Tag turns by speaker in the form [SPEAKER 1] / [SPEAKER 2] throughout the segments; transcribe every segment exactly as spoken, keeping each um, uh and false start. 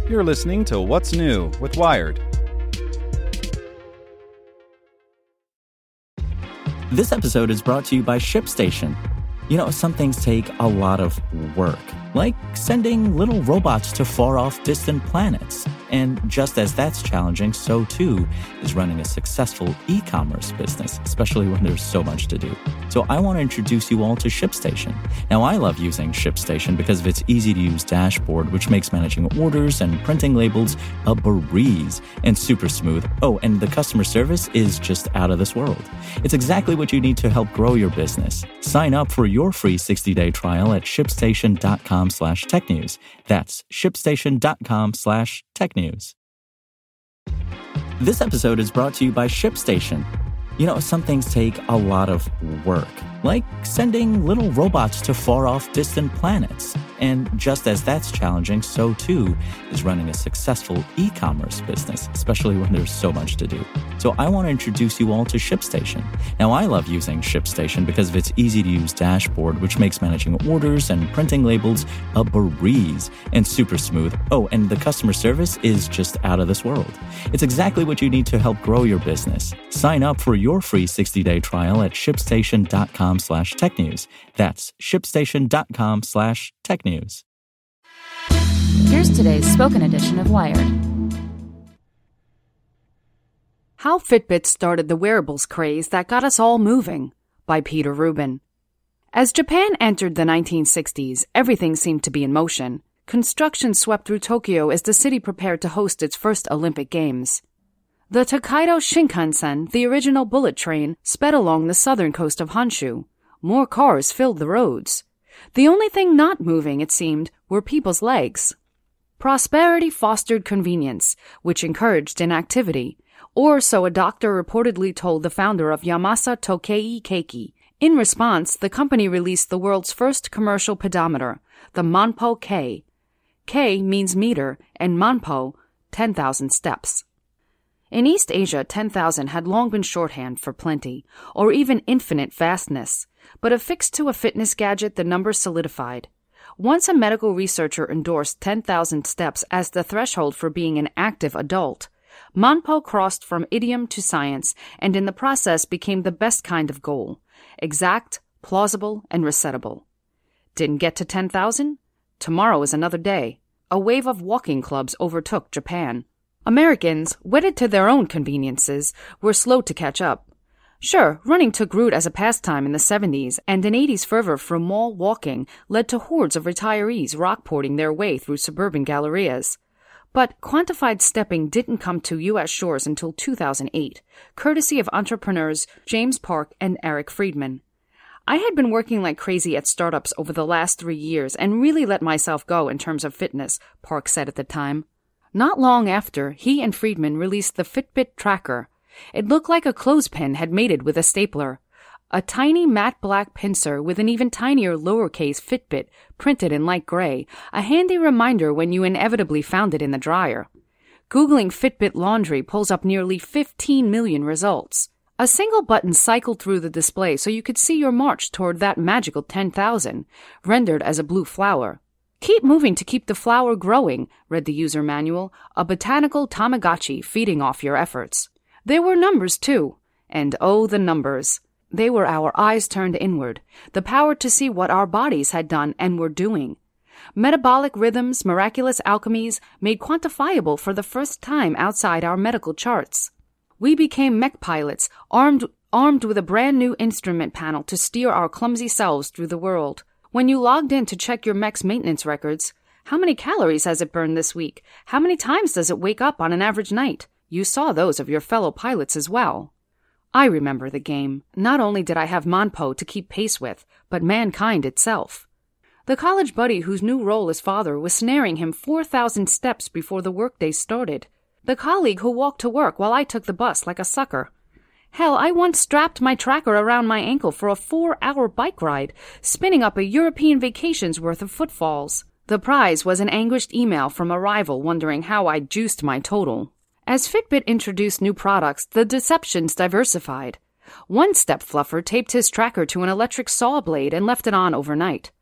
[SPEAKER 1] You're listening to What's New with Wired.
[SPEAKER 2] This episode is brought to you by ShipStation. You know, some things take a lot of work, like sending little robots to far-off distant planets. And just as that's challenging, so too is running a successful e-commerce business, especially when there's so much to do. So I want to introduce you all to ShipStation. Now, I love using ShipStation because of its easy-to-use dashboard, which makes managing orders and printing labels a breeze and super smooth. Oh, and the customer service is just out of this world. It's exactly what you need to help grow your business. Sign up for your free sixty-day trial at shipstation.com slash technews. That's shipstation.com slash technews. This episode is brought to you by ShipStation. You know, some things take a lot of work, like sending little robots to far-off distant planets. And just as that's challenging, so too is running a successful e-commerce business, especially when there's so much to do. So I want to introduce you all to ShipStation. Now, I love using ShipStation because of its easy-to-use dashboard, which makes managing orders and printing labels a breeze and super smooth. Oh, and the customer service is just out of this world. It's exactly what you need to help grow your business. Sign up for your free sixty-day trial at shipstation.com slash technews. That's shipstation.com slash technews.
[SPEAKER 3] Here's today's spoken edition of Wired. How Fitbit Started the Wearables Craze That Got Us All Moving by Peter Rubin. As Japan entered the nineteen sixties, everything seemed to be in motion. Construction swept through Tokyo as the city prepared to host its first Olympic Games. The Tokaido Shinkansen, the original bullet train, sped along the southern coast of Honshu. More cars filled the roads. The only thing not moving, it seemed, were people's legs. Prosperity fostered convenience, which encouraged inactivity, or so a doctor reportedly told the founder of Yamasa Tokei Keiki. In response, the company released the world's first commercial pedometer, the Manpo K. K means meter, and Manpo, ten thousand steps. In East Asia, ten thousand had long been shorthand for plenty, or even infinite vastness, but affixed to a fitness gadget, the number solidified. Once a medical researcher endorsed ten thousand steps as the threshold for being an active adult, Manpo crossed from idiom to science, and in the process became the best kind of goal: exact, plausible, and resettable. Didn't get to ten thousand? Tomorrow is another day. A wave of walking clubs overtook Japan. Americans, wedded to their own conveniences, were slow to catch up. Sure, running took root as a pastime in the seventies, and an eighties fervor for mall walking led to hordes of retirees rockporting their way through suburban gallerias. But quantified stepping didn't come to U S shores until two thousand eight, courtesy of entrepreneurs James Park and Eric Friedman. I had been working like crazy at startups over the last three years and really let myself go in terms of fitness, Park said at the time. Not long after, he and Friedman released the Fitbit Tracker. It looked like a clothespin had mated with a stapler. A tiny matte black pincer with an even tinier lowercase Fitbit printed in light gray, a handy reminder when you inevitably found it in the dryer. Googling Fitbit laundry pulls up nearly fifteen million results. A single button cycled through the display so you could see your march toward that magical ten thousand, rendered as a blue flower. Keep moving to keep the flower growing, read the user manual, a botanical Tamagotchi feeding off your efforts. There were numbers, too. And oh, the numbers. They were our eyes turned inward, the power to see what our bodies had done and were doing. Metabolic rhythms, miraculous alchemies, made quantifiable for the first time outside our medical charts. We became mech pilots, armed, armed with a brand new instrument panel to steer our clumsy selves through the world. When you logged in to check your mech's maintenance records, how many calories has it burned this week? How many times does it wake up on an average night? You saw those of your fellow pilots as well. I remember the game. Not only did I have Manpo to keep pace with, but mankind itself. The college buddy whose new role as father was snaring him four thousand steps before the workday started. The colleague who walked to work while I took the bus like a sucker. Hell, I once strapped my tracker around my ankle for a four-hour bike ride, spinning up a European vacation's worth of footfalls. The prize was an anguished email from a rival wondering how I juiced my total. As Fitbit introduced new products, the deceptions diversified. One step fluffer taped his tracker to an electric saw blade and left it on overnight.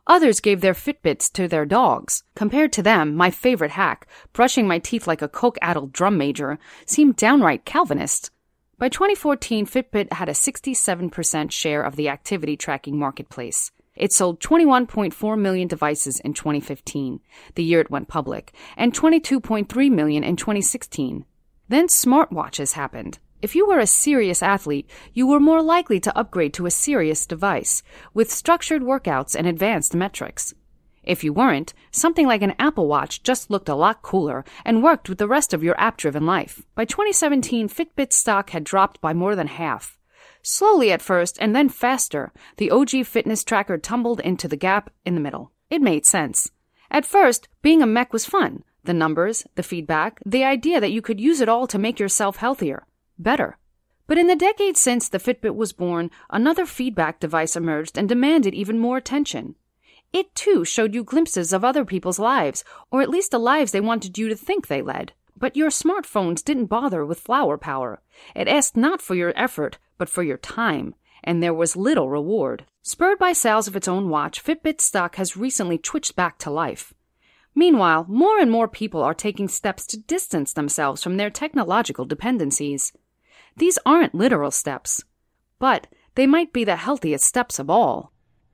[SPEAKER 3] Others gave their Fitbits to their dogs. Compared to them, my favorite hack, brushing my teeth like a coke-addled drum major, seemed downright Calvinist. By twenty fourteen, Fitbit had a sixty-seven percent share of the activity tracking marketplace. It sold twenty-one point four million devices in twenty fifteen, the year it went public, and twenty-two point three million in twenty sixteen. Then smartwatches happened. If you were a serious athlete, you were more likely to upgrade to a serious device, with structured workouts and advanced metrics. If you weren't, something like an Apple Watch just looked a lot cooler and worked with the rest of your app-driven life. By twenty seventeen, Fitbit stock had dropped by more than half. Slowly at first, and then faster, the O G fitness tracker tumbled into the gap in the middle. It made sense. At first, being a mech was fun. The numbers, the feedback, the idea that you could use it all to make yourself healthier. Better. But in the decades since the Fitbit was born, another feedback device emerged and demanded even more attention. It, too, showed you glimpses of other people's lives, or at least the lives they wanted you to think they led. But your smartphones didn't bother with flower power. It asked not for your effort, but for your time, and there was little reward. Spurred by sales of its own watch, Fitbit stock has recently twitched back to life. Meanwhile, more and more people are taking steps to distance themselves from their technological dependencies. These aren't literal steps, but they might be the healthiest steps of all.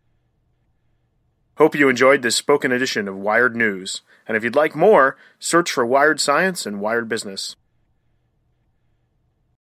[SPEAKER 4] Hope you enjoyed this spoken edition of Wired News. And if you'd like more, search for Wired Science and Wired Business.